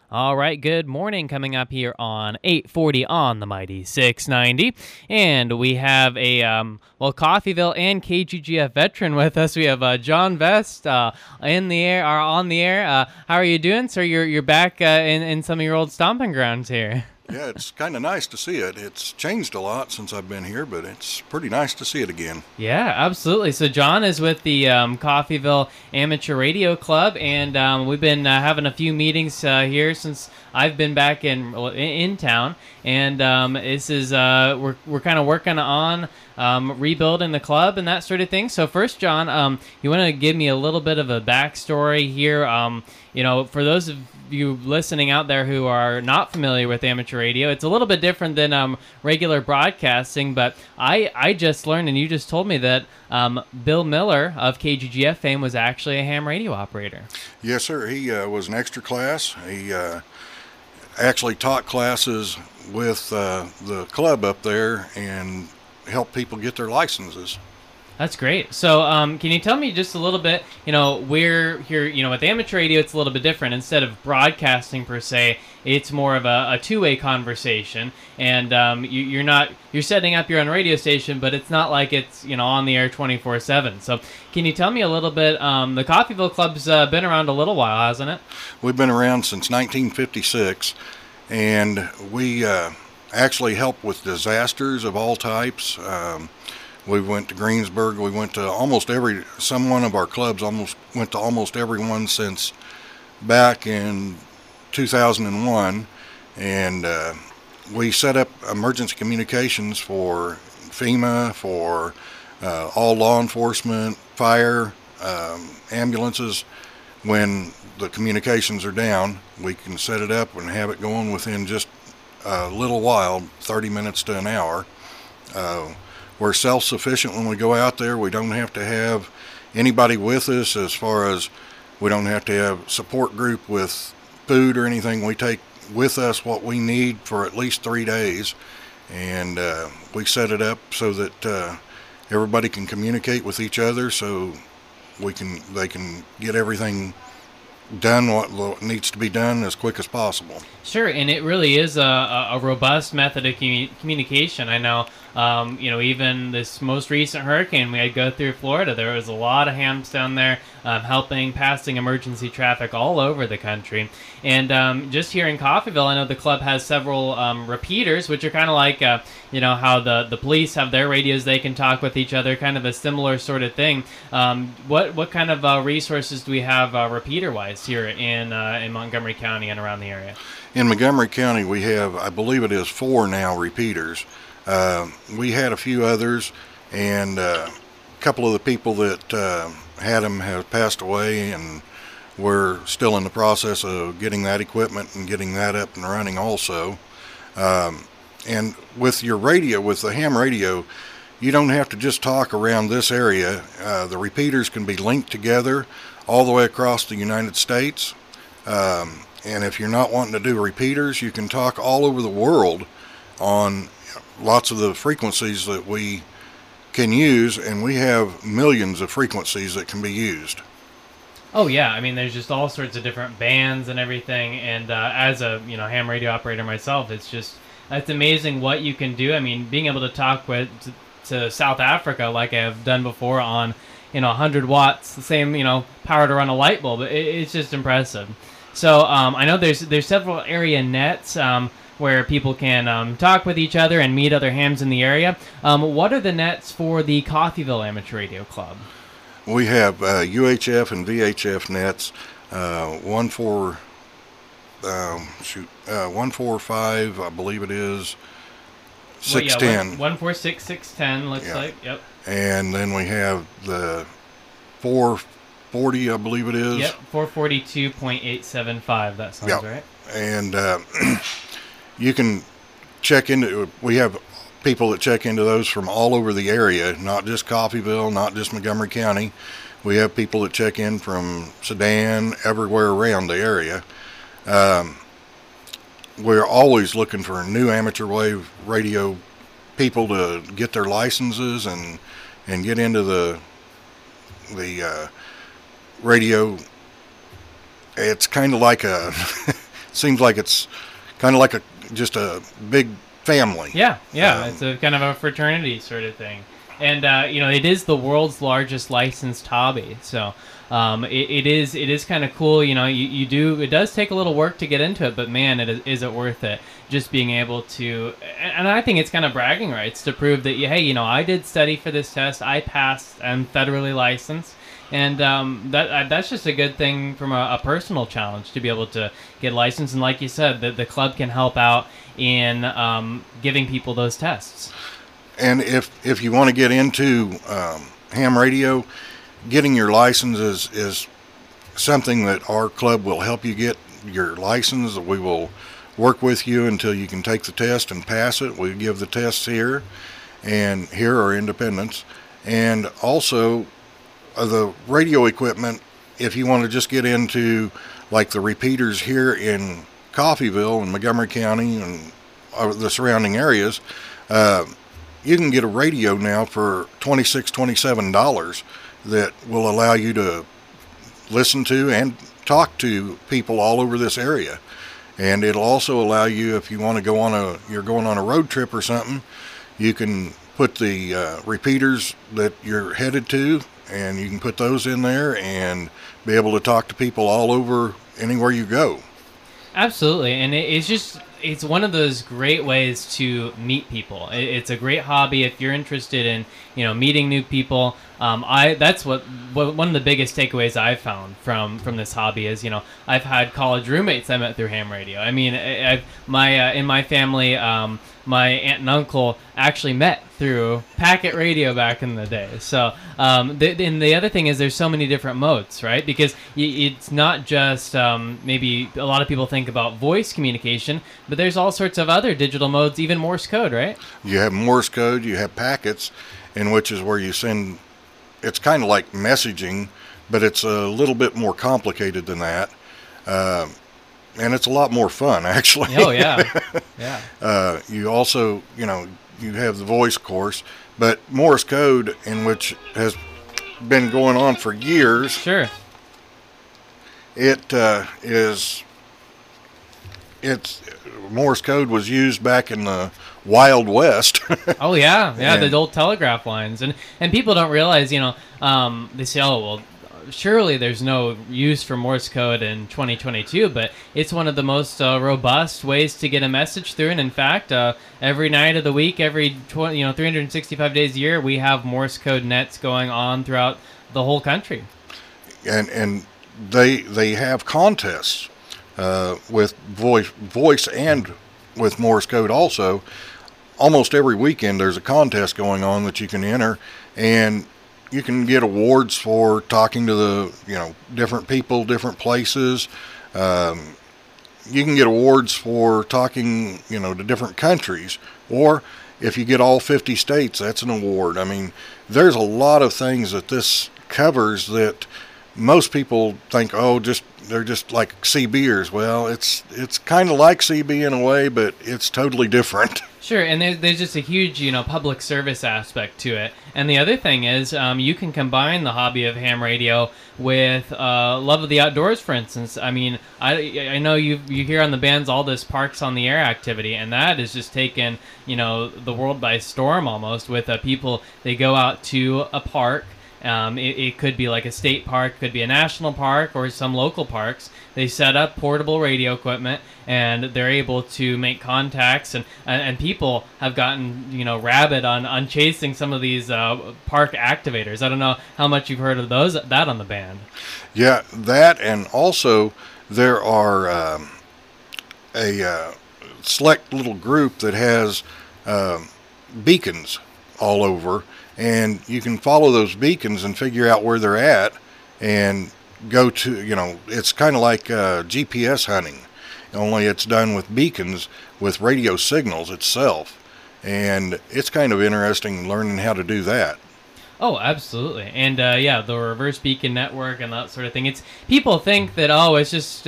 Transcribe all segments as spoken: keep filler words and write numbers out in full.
All right, good morning. Coming up here on eight forty on the Mighty six ninety. And we have a, um, well, Coffeyville and K G G F veteran with us. We have uh, John Vest uh, in the air, or on the air. Uh, how are you doing, sir? You're, you're back uh, in, in some of your old stomping grounds here. Yeah, it's kind of nice to see it. It's changed a lot since I've been here, but it's pretty nice to see it again. Yeah, absolutely. So John is with the um, Coffeyville Amateur Radio Club, and um, we've been uh, having a few meetings uh, here since I've been back in in, in town. And um, this is uh, we're we're kind of working on um, rebuilding the club and that sort of thing. So first, John, um, you want to give me a little bit of a backstory here? Um, you know, for those of you listening out there who are not familiar with amateur radio, it's a little bit different than um, regular broadcasting, but I, I just learned, and you just told me, that um, Bill Miller of K G G F fame was actually a ham radio operator. Yes, sir. He uh, was an extra class. He uh, actually taught classes with uh, the club up there and helped people get their licenses. That's great. So, um, can you tell me just a little bit, you know, we're here, you know, with amateur radio, it's a little bit different. Instead of broadcasting per se, it's more of a, a two-way conversation. And um, you, you're not, you're setting up your own radio station, but it's not like it's, you know, on the air twenty-four seven. So, can you tell me a little bit, um, the Coffeyville Club's uh, been around a little while, hasn't it? We've been around since nineteen fifty-six, and we uh, actually help with disasters of all types. Um, We went to Greensburg. We went to almost every, some one of our clubs almost went to almost every one since back in two thousand one. And uh, we set up emergency communications for FEMA, for uh, all law enforcement, fire, um, ambulances. When the communications are down, we can set it up and have it going within just a little while, thirty minutes to an hour. Uh, We're self-sufficient when we go out there. We don't have to have anybody with us, as far as we don't have to have support group with food or anything. We take with us what we need for at least three days, and uh, we set it up so that uh, everybody can communicate with each other, so we can they can get everything done what needs to be done as quick as possible. Sure, and it really is a, a robust method of commu- communication. I know, um, you know, even this most recent hurricane we had go through Florida, there was a lot of hams down there um, helping, passing emergency traffic all over the country. And um, just here in Coffeyville, I know the club has several um, repeaters, which are kind of like, uh, you know, how the, the police have their radios, they can talk with each other, kind of a similar sort of thing. Um, what what kind of uh, resources do we have uh, repeater-wise here in uh, in Montgomery County and around the area? In Montgomery County, we have, I believe it is four now, repeaters. Uh, we had a few others, and uh, a couple of the people that uh, had them have passed away, and we're still in the process of getting that equipment and getting that up and running also. Um, and with your radio, with the ham radio, you don't have to just talk around this area. Uh, the repeaters can be linked together all the way across the United States. Um, and if you're not wanting to do repeaters, you can talk all over the world on lots of the frequencies that we can use, and we have millions of frequencies that can be used. Oh yeah, I mean, there's just all sorts of different bands and everything, and uh, as a you know ham radio operator myself, it's just it's amazing what you can do. I mean, being able to talk with to, to South Africa like I've done before on you know one hundred watts, the same you know power to run a light bulb. It, it's just impressive. So um, I know there's there's several area nets um, where people can um, talk with each other and meet other hams in the area. Um, what are the nets for the Coffeyville Amateur Radio Club? We have uh, U H F and V H F nets. Uh, one for um, shoot, uh, one four five, I believe it is. Six well, yeah, ten. One, one four six six ten looks yeah. like. Yep. And then we have the four forty, I believe it is. Yep. Four forty two point eight seven five. That sounds yep. right. And uh, you can check into. We have people that check into those from all over the area, not just Coffeyville, not just Montgomery County. We have people that check in from Sedan, everywhere around the area. Um, we're always looking for new amateur wave radio people to get their licenses and and get into the the uh, radio. It's kind of like a seems like it's kind of like a just a big family. Yeah, yeah, Um, it's a kind of a fraternity sort of thing, and uh, you know, it is the world's largest licensed hobby. So um, it, it is it is kind of cool. You know, you, you do it does take a little work to get into it, but man, it is, is it worth it? Just being able to, and I think it's kind of bragging rights to prove that, hey, you know, I did study for this test, I passed, I'm federally licensed. And um, that uh, that's just a good thing from a, a personal challenge to be able to get licensed. And like you said, the, the club can help out in um, giving people those tests. And if if you want to get into um, ham radio, getting your license is, is something that our club will help you get your license. We will work with you until you can take the test and pass it. We give the tests here, and here are independents. And also uh, the radio equipment, if you want to just get into like the repeaters here in Coffeyville and Montgomery County and uh, the surrounding areas, uh, you can get a radio now for twenty-six dollars, twenty-seven dollars that will allow you to listen to and talk to people all over this area. And it'll also allow you, if you want to go on a, you're going on a road trip or something, you can put the uh, repeaters that you're headed to, and you can put those in there and be able to talk to people all over anywhere you go. Absolutely, and it, it's just it's one of those great ways to meet people. It, it's a great hobby if you're interested in, you know, meeting new people. Um, I that's what, what one of the biggest takeaways I've found from from this hobby is, you know, I've had college roommates I met through ham radio. I mean, I, I've my uh, in my family, um, my aunt and uncle actually met through packet radio back in the day. So, um, the, and the other thing is there's so many different modes, right? Because y- it's not just um, maybe a lot of people think about voice communication, but there's all sorts of other digital modes, even Morse code, right? You have Morse code, you have packets, in which is where you send, it's kind of like messaging, but it's a little bit more complicated than that. Uh, and it's a lot more fun, actually. Oh, yeah. Yeah. uh, you also, you know, you have the voice course, but Morse code, in which has been going on for years. Sure. It uh, is, it's, Morse code was used back in the Wild West. Oh yeah, yeah, And- the old telegraph lines, and and people don't realize, you know, um, they say, oh well, surely there's no use for Morse code in twenty twenty-two, but it's one of the most uh, robust ways to get a message through, and in fact, uh, every night of the week, every twenty, you know, three hundred sixty-five days a year, we have Morse code nets going on throughout the whole country. and and they they have contests uh, with voice voice and with Morse code also. Almost every weekend there's a contest going on that you can enter, and you can get awards for talking to the, you know, different people, different places. Um, you can get awards for talking, you know, to different countries, or if you get all fifty states, that's an award. I mean, there's a lot of things that this covers that most people think, oh, just they're just like C Bers. Well, it's it's kind of like C B in a way, but it's totally different. Sure, and there's, there's just a huge, you know, public service aspect to it. And the other thing is, um, you can combine the hobby of ham radio with uh, love of the outdoors, for instance. I mean, I I know you you hear on the bands all this Parks on the Air activity, and that is just taken, you know, the world by storm almost. With uh, people, they go out to a park. Um, it, it could be like a state park, could be a national park, or some local parks. They set up portable radio equipment, and they're able to make contacts, and, and, and people have gotten, you know, rabid on, on chasing some of these uh, park activators. I don't know how much you've heard of those that on the band. Yeah, that, and also there are um, a uh, select little group that has um, beacons all over, and you can follow those beacons and figure out where they're at and go to, you know, it's kind of like uh, G P S hunting, only it's done with beacons with radio signals itself, and it's kind of interesting learning how to do that. Oh, absolutely. And uh, yeah, the reverse beacon network and that sort of thing. It's people think that, oh, it's just uh,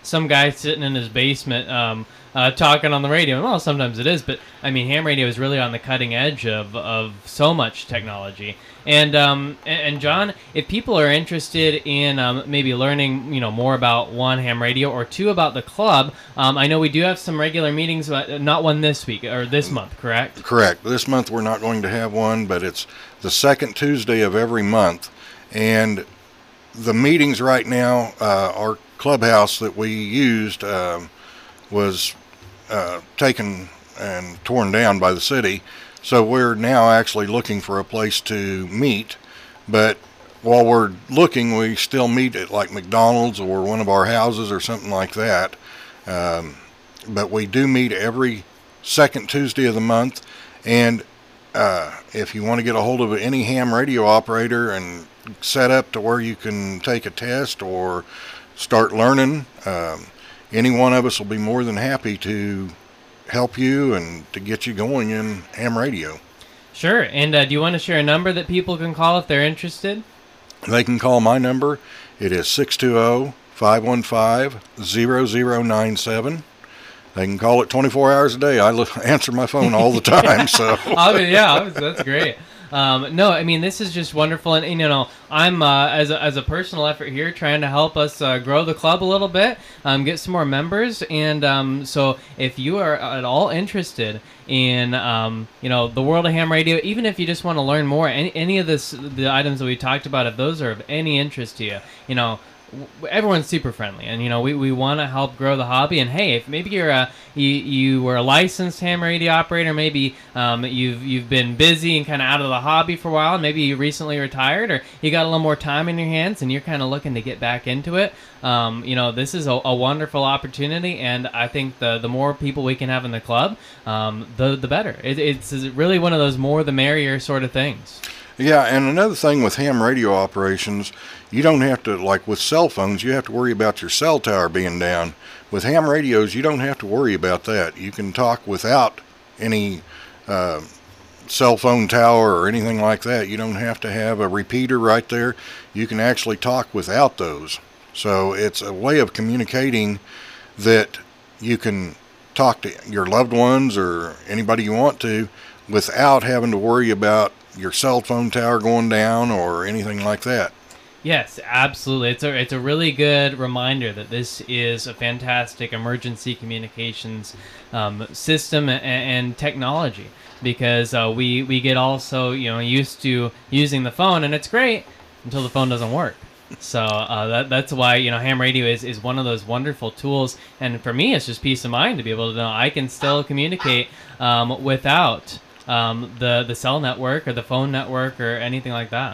some guy sitting in his basement um, uh, talking on the radio. Well, sometimes it is, but I mean, ham radio is really on the cutting edge of, of so much technology. And, um, and and John, if people are interested in um, maybe learning, you know, more about one, ham radio, or two, about the club, um, I know we do have some regular meetings, but not one this week or this month, correct? Correct. This month we're not going to have one, but it's the second Tuesday of every month. And the meetings right now, uh, our clubhouse that we used um, was uh, taken and torn down by the city. So we're now actually looking for a place to meet, but while we're looking, we still meet at like McDonald's or one of our houses or something like that. Um, but we do meet every second Tuesday of the month, and uh, if you want to get a hold of any ham radio operator and set up to where you can take a test or start learning, um, any one of us will be more than happy to help you and to get you going in ham radio. Sure. And uh, do you want to share a number that people can call if they're interested? They can call my number. It is six two zero, five one five, zero zero nine seven. They can call it twenty-four hours a day. I l- answer my phone all the time. So I mean, yeah, that's great. Um, no, I mean, this is just wonderful, and, and you know, I'm uh, as a, as a personal effort here trying to help us uh, grow the club a little bit, um, get some more members, and um, so if you are at all interested in um, you know, the world of ham radio, even if you just want to learn more, any any of this the items that we talked about, if those are of any interest to you, you know. Everyone's super friendly, and you know we, we want to help grow the hobby. And hey, if maybe you're a you, you were a licensed ham radio operator, maybe um, you've you've been busy and kind of out of the hobby for a while, and maybe you recently retired, or you got a little more time in your hands, and you're kind of looking to get back into it. Um, you know, this is a, a wonderful opportunity, and I think the the more people we can have in the club, um, the the better. It, it's really one of those more the merrier sort of things. yeah, and another thing with ham radio operations, you don't have to, like with cell phones, you have to worry about your cell tower being down. With ham radios, you don't have to worry about that. You can talk without any uh, cell phone tower or anything like that. You don't have to have a repeater right there. You can actually talk without those. So it's a way of communicating that you can talk to your loved ones or anybody you want to without having to worry about your cell phone tower going down or anything like that. Yes, absolutely. It's a it's a really good reminder that this is a fantastic emergency communications um, system and, and technology, because uh, we we get also you know used to using the phone, and it's great until the phone doesn't work. So uh, that that's why you know ham radio is, is one of those wonderful tools, and for me it's just peace of mind to be able to know I can still communicate um, without um, the the cell network or the phone network or anything like that.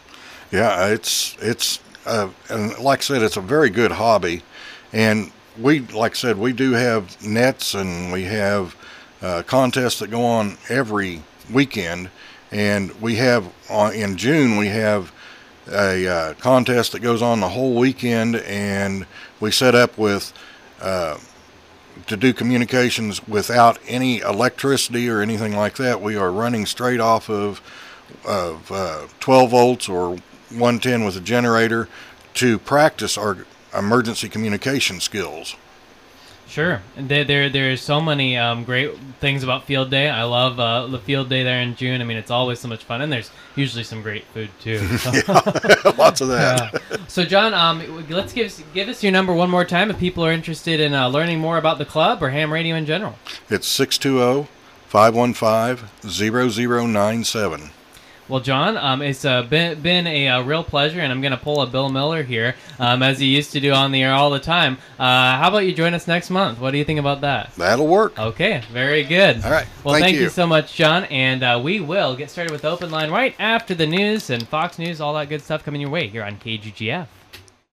Yeah, it's it's uh, and like I said, it's a very good hobby, and we like I said we do have nets and we have uh, contests that go on every weekend, and we have on in June we have a uh, contest that goes on the whole weekend, and we set up with uh, to do communications without any electricity or anything like that. We are running straight off of of uh, twelve volts or one ten with a generator to practice our emergency communication skills. Sure. And there, there, there's so many um, great things about Field Day. I love uh, the Field Day there in June. I mean, it's always so much fun, and there's usually some great food too. So. Yeah, lots of that. Yeah. So, John, um, let's give us, give us your number one more time if people are interested in uh, learning more about the club or ham radio in general. It's six two zero, five one five, zero zero nine seven. Well, John, um, it's uh, been, been a, uh real pleasure, and I'm going to pull a Bill Miller here, um, as he used to do on the air all the time. Uh, how about you join us next month? What do you think about that? That'll work. Okay, very good. All right. Well, thank, thank you. you so much, John, and uh, we will get started with Open Line right after the news and Fox News, all that good stuff coming your way here on K G G F.